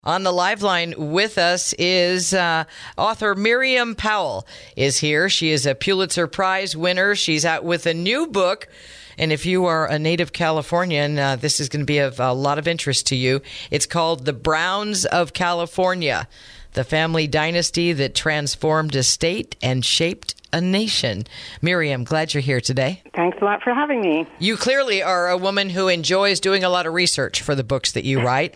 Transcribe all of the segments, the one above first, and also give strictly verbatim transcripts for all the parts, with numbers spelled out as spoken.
On the live line with us is uh, author Miriam Powell is here. She is a Pulitzer Prize winner. She's out with a new book. And if you are a native Californian, uh, this is going to be of a lot of interest to you. It's called The Browns of California, the family dynasty that transformed a state and shaped a nation. Miriam, glad you're here today. Thanks a lot for having me. You clearly are a woman who enjoys doing a lot of research for the books that you write.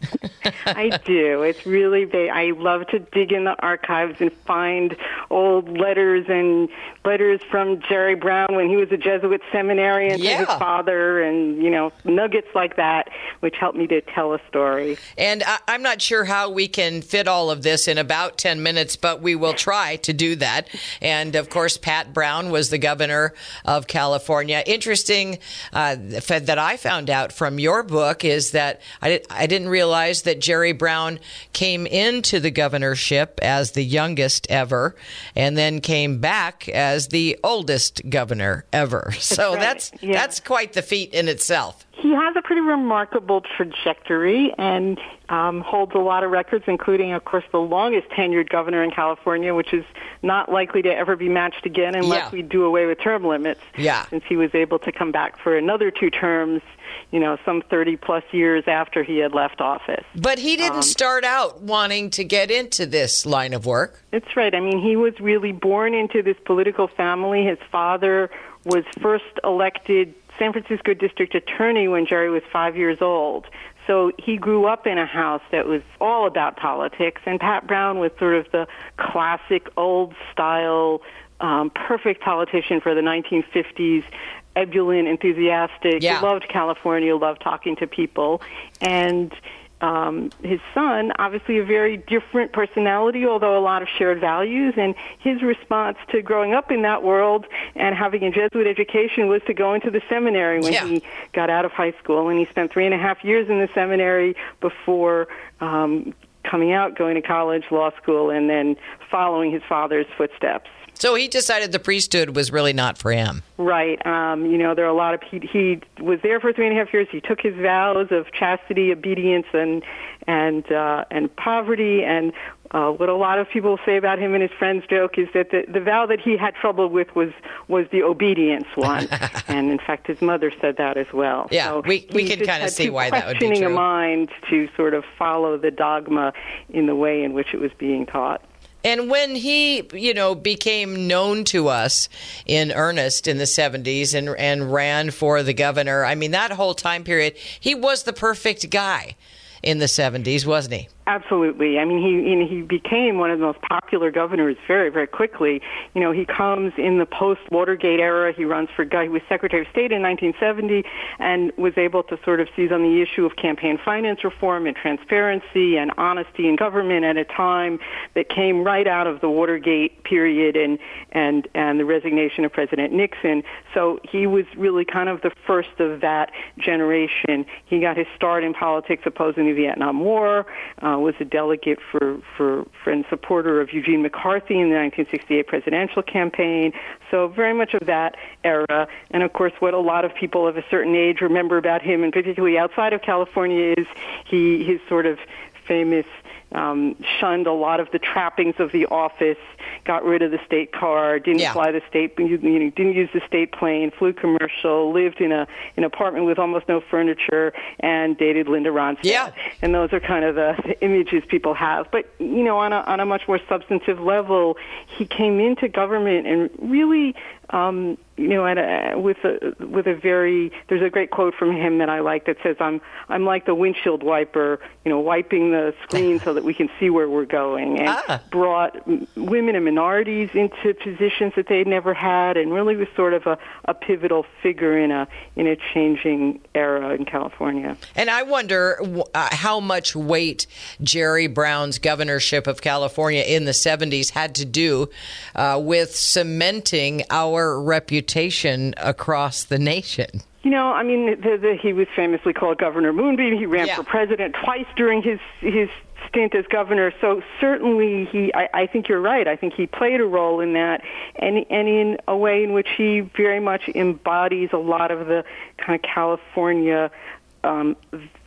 I do. It's really big. I love to dig in the archives and find old letters and letters from Jerry Brown when he was a Jesuit seminarian yeah. to his father, and, you know, nuggets like that, which help me to tell a story. And I, I'm not sure how we can fit all of this in about ten minutes, but we will try to do that. And, of course, Pat Brown was the governor of California. Interesting uh, that I found out from your book is that I, did, I didn't realize that Jerry Brown came into the governorship as the youngest ever and then came back as the oldest governor ever. So that's that's, right. yeah. that's quite the feat in itself. He has a pretty remarkable trajectory and um, holds a lot of records, including, of course, the longest tenured governor in California, which is not likely to ever be matched again unless yeah. we do away with term limits. Yeah. Since he was able to come back for another two terms, you know, some thirty plus years after he had left office. But he didn't um, start out wanting to get into this line of work. That's right. I mean, he was really born into this political family. His father was first elected San Francisco district attorney when Jerry was five years old. So he grew up in a house that was all about politics, and Pat Brown was sort of the classic old-style, um, perfect politician for the nineteen fifties, ebullient, enthusiastic, yeah. loved California, loved talking to people. And Um, his son, obviously a very different personality, although a lot of shared values, and his response to growing up in that world and having a Jesuit education was to go into the seminary when yeah. he got out of high school, and he spent three and a half years in the seminary before um, coming out, going to college, law school, and then following his father's footsteps. So he decided the priesthood was really not for him. Right. Um, you know, there are a lot of, he, he was there for three and a half years. He took his vows of chastity, obedience, and, and, uh, and poverty. And, uh, what a lot of people say about him and his friends joke is that the, the vow that he had trouble with was, was the obedience one. And in fact, his mother said that as well. Yeah, so we, we can kind of see why that would be true. Questioning a mind to sort of follow the dogma in the way in which it was being taught. And when he, you know, became known to us in earnest in the seventies and and ran for the governor, I mean, that whole time period, he was the perfect guy in the seventies, wasn't he? Absolutely. I mean, he he became one of the most popular governors very, very quickly. You know, he comes in the post-Watergate era. He runs for, he was Secretary of State in nineteen seventy and was able to sort of seize on the issue of campaign finance reform and transparency and honesty in government at a time that came right out of the Watergate period and, and, and the resignation of President Nixon. So he was really kind of the first of that generation. He got his start in politics opposing the Vietnam War, uh, was a delegate for, for, for and supporter of Eugene McCarthy in the nineteen sixty-eight presidential campaign. So very much of that era. And, of course, what a lot of people of a certain age remember about him, and particularly outside of California, is he his sort of famous Um, shunned a lot of the trappings of the office, got rid of the state car, didn't yeah. fly the state, you know, didn't use the state plane, flew commercial, lived in a an apartment with almost no furniture, and dated Linda Ronstadt. Yeah. And those are kind of the, the images people have. But, you know, on a, on a much more substantive level, he came into government and really, um, you know, at a, with a with a very, there's a great quote from him that I like that says, "I'm I'm like the windshield wiper, you know, wiping the screen so that we can see where we're going," and ah. brought women and minorities into positions that they'd never had, and really was sort of a, a pivotal figure in a in a changing era in California. And I wonder uh, how much weight Jerry Brown's governorship of California in the seventies had to do uh, with cementing our reputation across the nation. You know, I mean, the, the, he was famously called Governor Moonbeam. He ran yeah. for president twice during his his stint as governor. So certainly, he. I, I think you're right. I think he played a role in that, and and in a way in which he very much embodies a lot of the kind of California Um,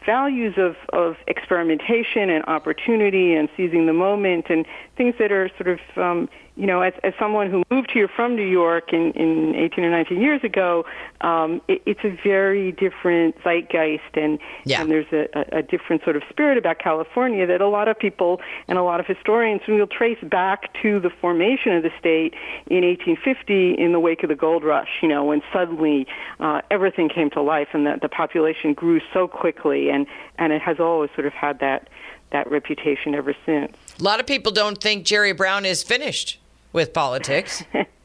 values of, of experimentation and opportunity and seizing the moment and things that are sort of, um, you know, as, as someone who moved here from New York in, in eighteen or nineteen years ago, um, it, it's a very different zeitgeist, and, yeah. and there's a, a, a different sort of spirit about California that a lot of people and a lot of historians will trace back to the formation of the state in eighteen fifty in the wake of the gold rush, you know, when suddenly uh, everything came to life and the, the population grew so quickly, and, and it has always sort of had that, that reputation ever since. A lot of people don't think Jerry Brown is finished with politics.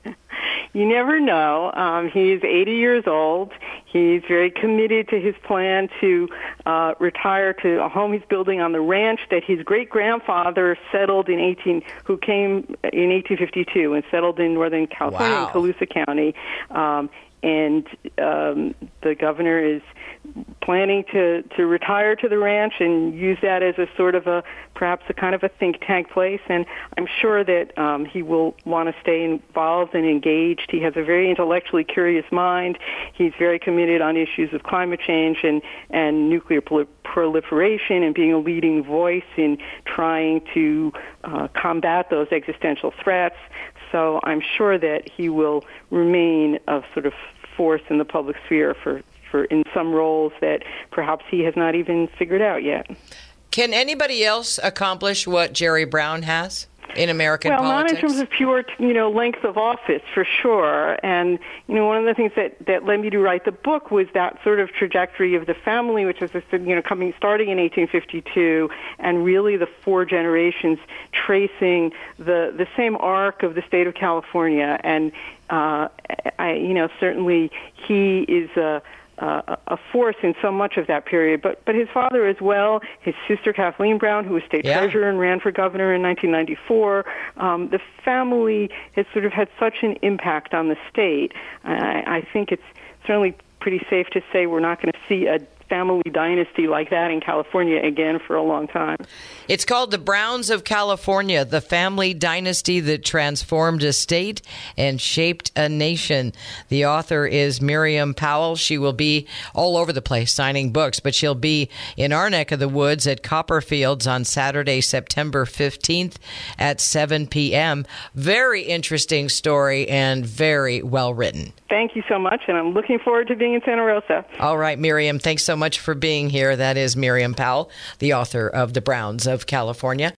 You never know. Um, he's eighty years old. He's very committed to his plan to uh, retire to a home he's building on the ranch that his great-grandfather settled in eighteen, who came in eighteen fifty-two and settled in Northern California Wow. in Colusa County. Um, and um, the governor is planning to, to retire to the ranch and use that as a sort of a, perhaps a kind of a think tank place. And I'm sure that um, he will want to stay involved and engaged. He has a very intellectually curious mind. He's very committed on issues of climate change and, and nuclear prol- proliferation and being a leading voice in trying to uh, combat those existential threats. So I'm sure that he will remain a sort of force in the public sphere for, for in some roles that perhaps he has not even figured out yet. Can anybody else accomplish what Jerry Brown has in American well, politics? Well, not in terms of pure, you know, length of office, for sure. And, you know, one of the things that, that led me to write the book was that sort of trajectory of the family, which is, you know, coming, starting in eighteen fifty-two, and really the four generations tracing the, the same arc of the state of California. And, uh, I, you know, certainly he is a, Uh, a force in so much of that period, but but his father as well, his sister Kathleen Brown, who was state yeah. treasurer and ran for governor in nineteen ninety-four. Um, the family has sort of had such an impact on the state. I, I think it's certainly pretty safe to say we're not going to see a family dynasty like that in California again for a long time. It's called The Browns of California, the family dynasty that transformed a state and shaped a nation. The author is Miriam Powell. She will be all over the place signing books, but she'll be in our neck of the woods at Copperfields on Saturday, September fifteenth at seven p.m. Very interesting story and very well written. Thank you so much, and I'm looking forward to being in Santa Rosa. All right, Miriam, thanks so much for being here. That is Miriam Powell, the author of The Browns of California.